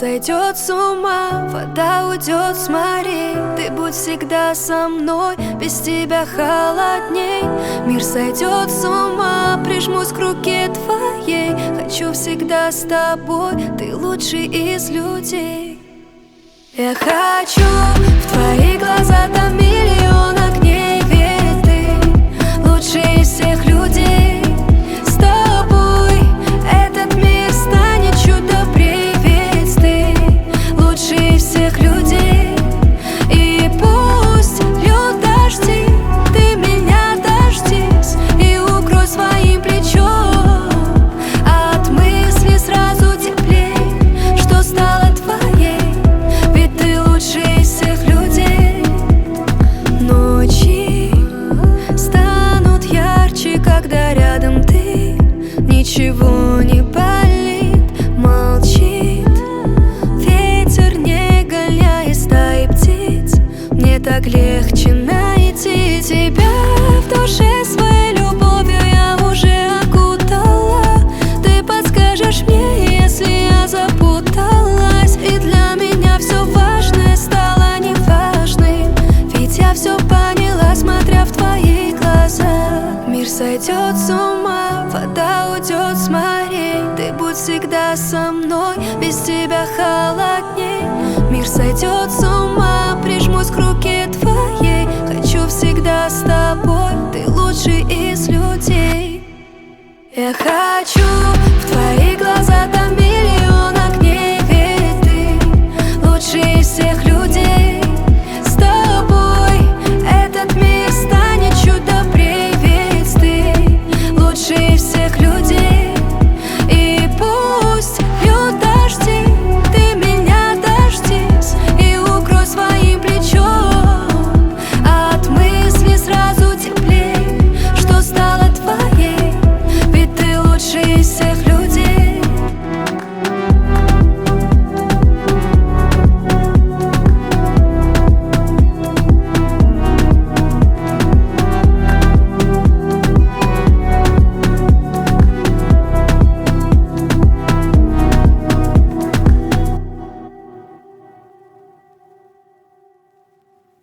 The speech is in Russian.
сойдет с ума, вода уйдет с морей. Ты будь всегда со мной, без тебя холодней. Мир сойдет с ума, прижмусь к руке твоей. Хочу всегда с тобой, ты лучший из людей. Я хочу в твои глаза, там миллион огней. Ведь ты лучший из всех людей. С тобой этот мир станет чуть добрей. Ведь ты лучший из всех людей. И пусть льют дожди, ты меня дождись и укрой своим плечом. От мысли сразу теплей, что стало твоей. Ведь ты лучший из всех людей. Ночи станут ярче, когда рядом ты. Ничего не болит, молчит ветер, не гоняя стаи птиц. Мне так легче найти тебя. В душе своей любовью я уже окутала. Ты подскажешь мне, если я запуталась. И для меня все важное стало неважным. Ведь я все поняла, смотря в твои глаза. Мир сойдет с ума, вода уйдет с морей. Ты будь всегда со мной, без тебя холодней. Мир сойдет с ума, прижмусь к руке твоей. Хочу всегда с тобой, ты лучший из людей. Я хочу в твои